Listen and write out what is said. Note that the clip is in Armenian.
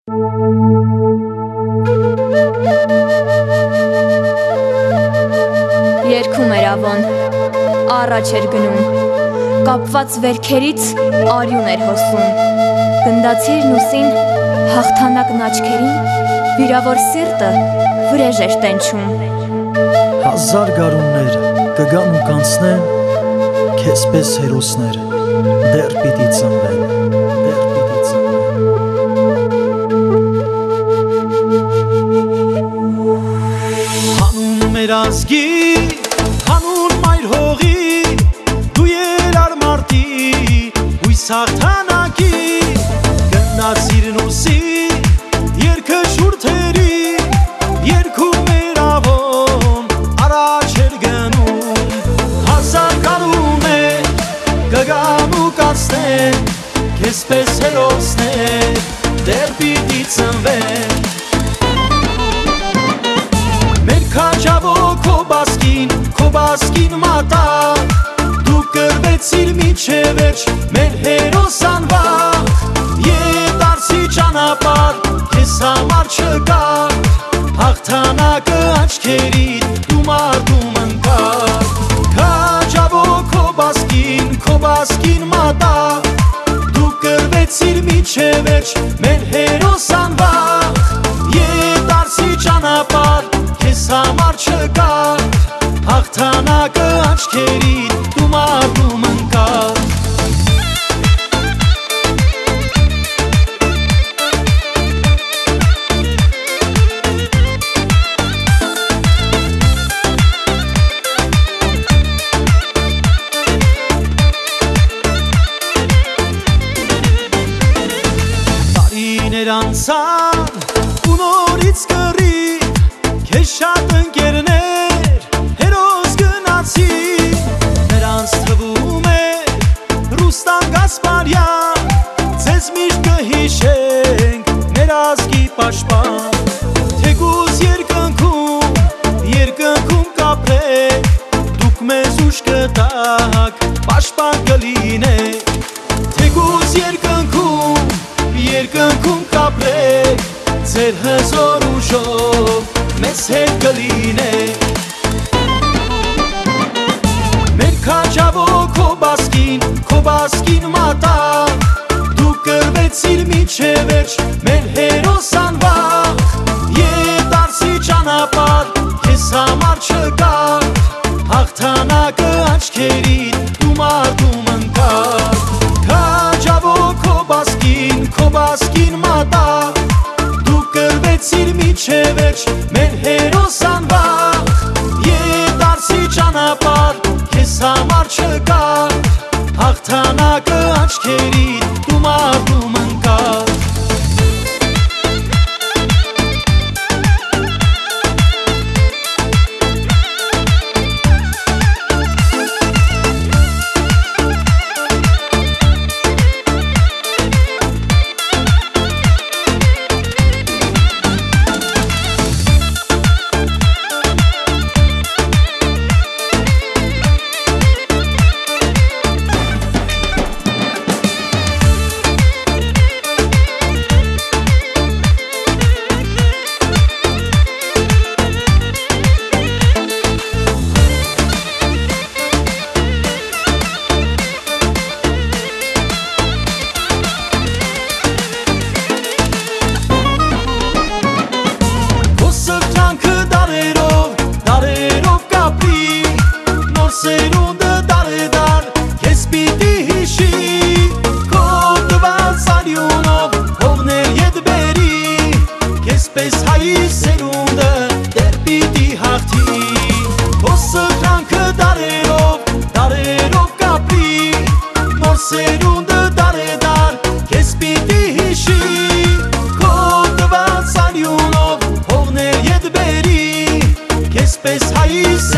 Երգում էր Ավոն, առաջ էր գնում, կապված վերքերից արյուն էր հոսում, գնդացիրն ուսին, հաղթանակն աչքերին, վիրավոր սիրտը վրեժ էր տենչում։ Հազար գարուններ կգան ու կանցնեն, քեզ պես հերոսներ դեռ պիտի ծնվեն, դեռ պիտի ծնվեն։ Հանուն մեր ազգի, հանուն մայր հողի, դու երար մարտի, հույս հաղթանակի, գնացիրն ուսի, երկը շուրթերի, երկում մեր Ավոն, առաջ էր գնում, հազար գարուն է, կգան ու կանցնեն, քեզ պես հերոսներ դեռ պիտի ծնվեն։ Մեր քաջավո քո բասկին մատաղ, դու կրվեցիր մինչև վերջ մեր հերոս անվաղ, ետ արսի ճանապարհ քեզ համար չկար, հաղթանակը աչքերիդ դու մարտում ընկար։ Քաջավո քո բասկին մատաղ, դու կրվեցիր մինչև վերջ մեր հերոս անվաղ, ետ արսի ճանապարհ քեզ համար չկար, հաղթանակը աչքերիդ դու մարտում ընկար։ Տարիներ անցան ու նորից կռի, քեզ շատ ընկերներ հերոս գնացի, նրանց թվում է Ռուստամ Գասպարյան, ձեզ միշտ կհիշենք մեր ազգի պաշտպան, թեկուզ երկնքում կապրեք, դուք մեզ ուժ կտաք, պաշտպան կլինեք, թեկուզ երկնքում կապրեք, ձեր հզոր ուժով մեզ հետ կլինեք։ Մեր քաջավո քո բասկին մատաղ, դու կրվեցիր մինչև վերջ մեր հերոս անվաղ, ետ արսի ճանապարհ քեզ համար չկար, հաղթանակը աչքերիդ դու մարտում ընկար։ Քաջավո քո բասկին մատաղ, դու կրվեցիր մինչև վերջ մեր հերոս անվաղ, ետ արսի ճանապարհ քեզ համար չկար, հաղթանակը աչքերիդ դու մարտում ընկար։ Սերունդը դարեդար քեզ պիտի հիշի, քո տված արյունով հողներ ետ բերի, քեզ պես հայի սերունդը դեռ պիտի հաղթի, քո սխրանքը դարերով կապրի, նոր սերունդը դարեդար քեզ պիտի հիշի, քո տված արյունով հողներ ետ բերի, քեզ պես հայի